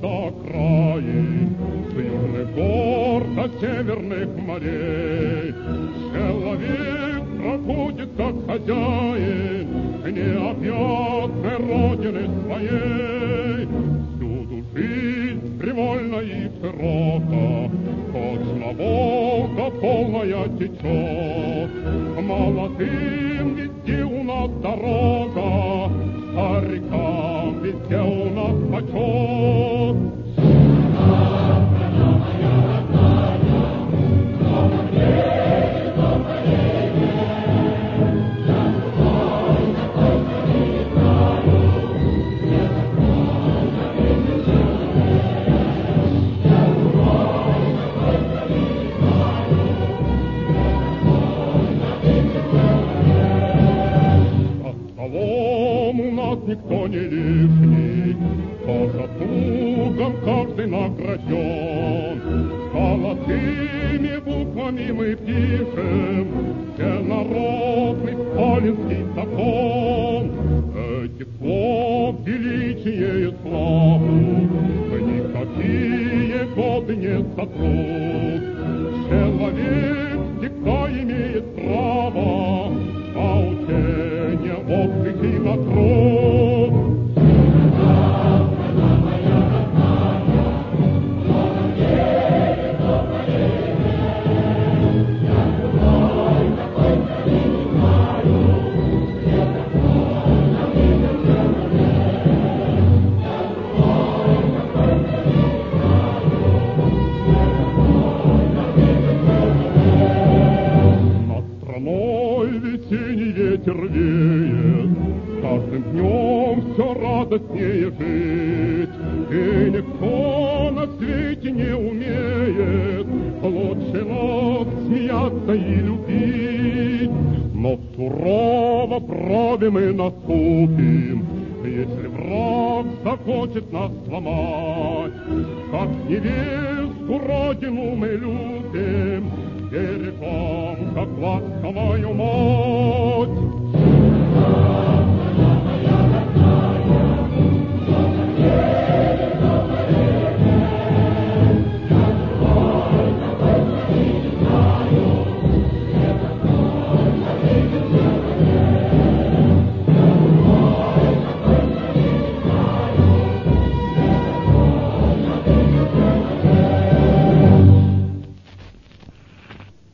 до окраин, с южных гор до северных морей. Человек проходит как хозяин необъятной родины своей. Всюду жизнь привольна и широка, точно Волга полная течет. Молодым везде у нас дорога, старикам везде у нас почет. Никто не лишний, по заслугам каждый награжден. Золотыми буквами мы пишем всенародный сталинский закон. Этих слов величие и славу никакие годы не сотрут. Человек всегда имеет право на учение, отдых и на труд. Весенний ветер веет, с каждым днем все радостнее жить. И никто на свете не умеет лучше нас смеяться и любить. Но сурово брови мы наступим, если враг захочет нас сломать. Как невесту родину мы любим, берегом, как ласковую мать.